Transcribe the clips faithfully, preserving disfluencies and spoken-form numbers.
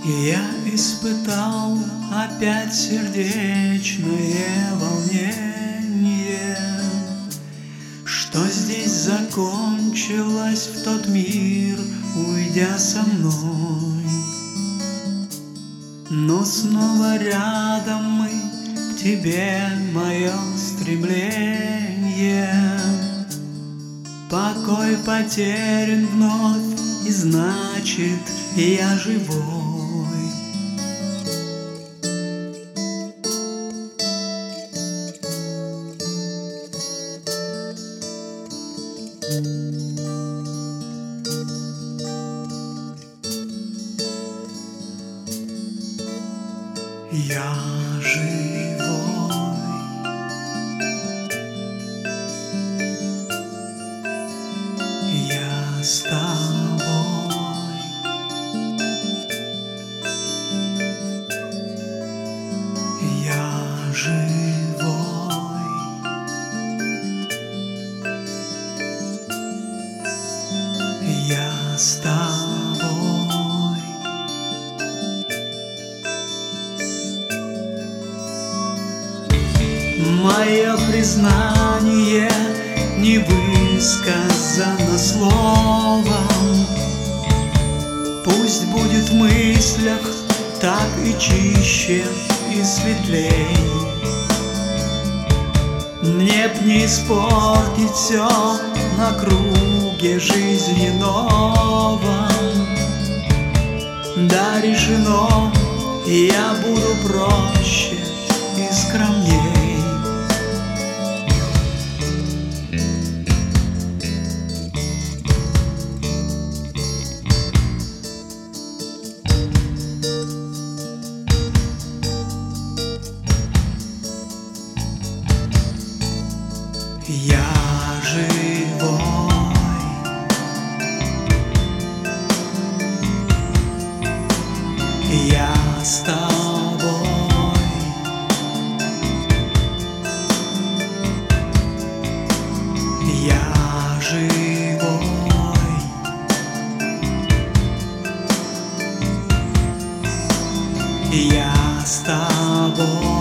Я испытал опять сердечное волнение, что здесь закончилось в тот мир, уйдя со мной. Но снова рядом мы, к тебе мое стремление. Покой потерян вновь, и значит, я живой. Я живой, я с тобой, я живой, я с тобой. Мое признание не высказано словом, пусть будет в мыслях так и чище, и светлей. Мне б не испортить все на круге жизненного. Да, решено, я буду проще и скромней. Я живой, я с тобой, я живой, я с тобой.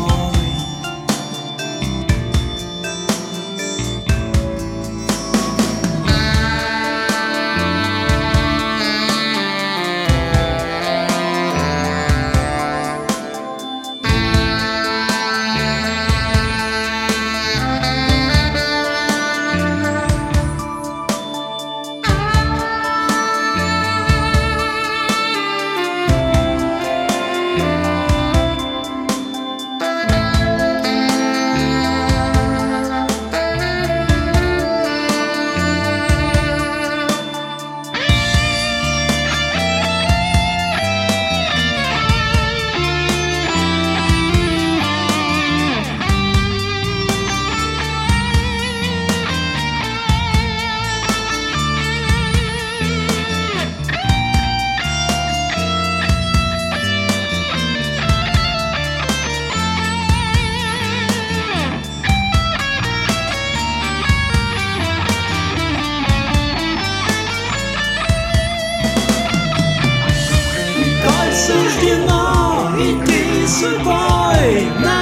Суждено идти судьбой на